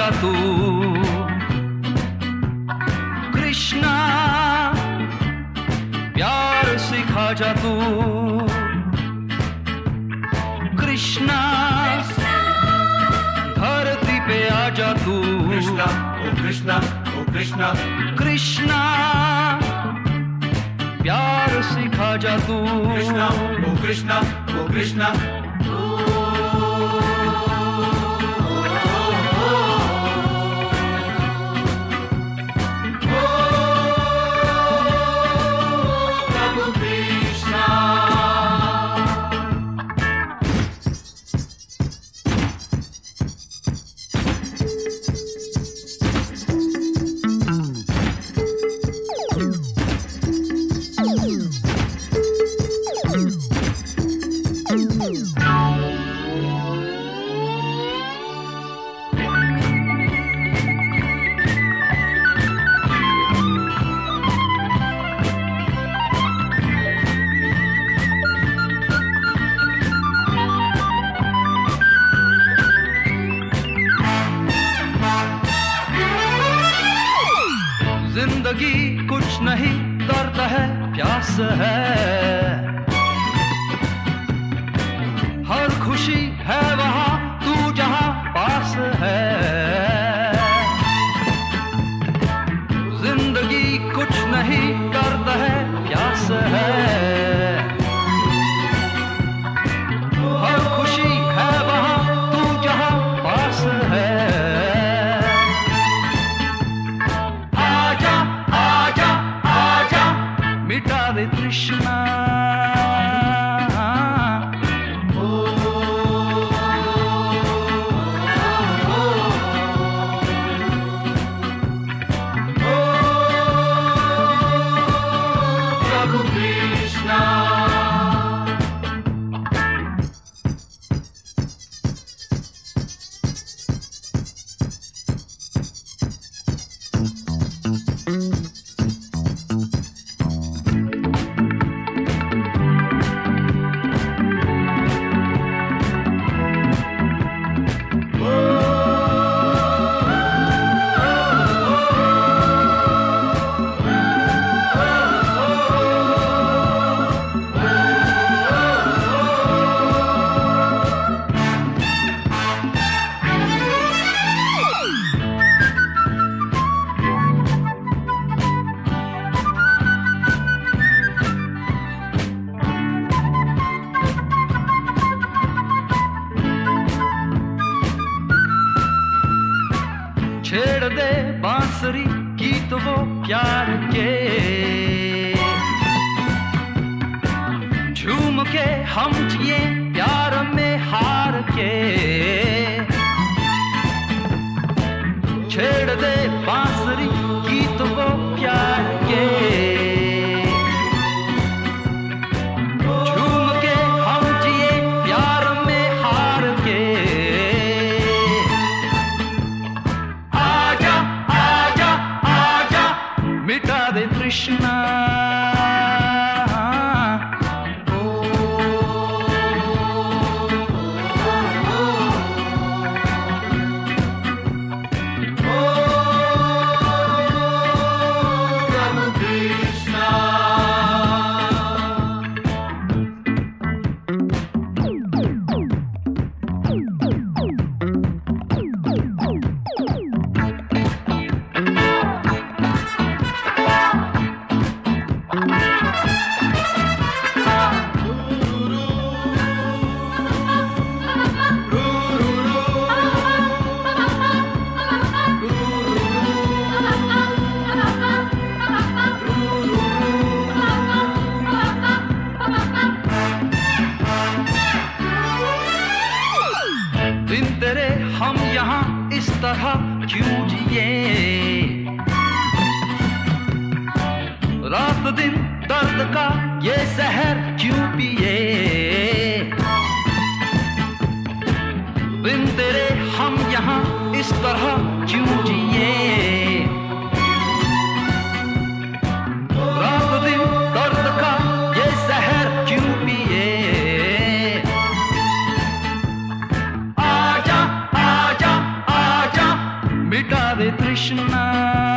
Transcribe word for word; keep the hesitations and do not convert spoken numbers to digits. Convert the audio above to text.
जा तू कृष्णा, प्यार सिखा जा तू कृष्णा, धरती पे आ जा तू कृष्णा, ओ कृष्णा, ओ कृष्णा, कृष्णा, प्यार सिखा जा तू कृष्णा, ओ कृष्णा, ओ कृष्णा। जिंदगी कुछ नहीं, दर्द है, प्यास है, हर खुशी है वहां तू जहां पास है। जिंदगी कुछ नहीं, दर्द है, प्यास है, हर खुशी है वहां तू जहां पास है। मिटा दे तृष्णा, प्रभु कृष्णा। छेड़ दे बांसुरी गीत वो प्यार के, झूम के हम जिए प्यार में हार के। छेड़ दे बांसुरी गीत वो प्यार के, झूम के हम जिए प्यार में हार के। मिटा दे तृष्णा, प्रभु कृष्णा। दिन तेरे हम यहाँ इस तरह क्यों जिए, रात दिन दर्द का ये जहर क्यों पिए। दिन तेरे हम यहाँ इस तरह क्यों जिए, रात दिन दर्द का ये जहर क्यों पिए। मिटा दे तृष्णा।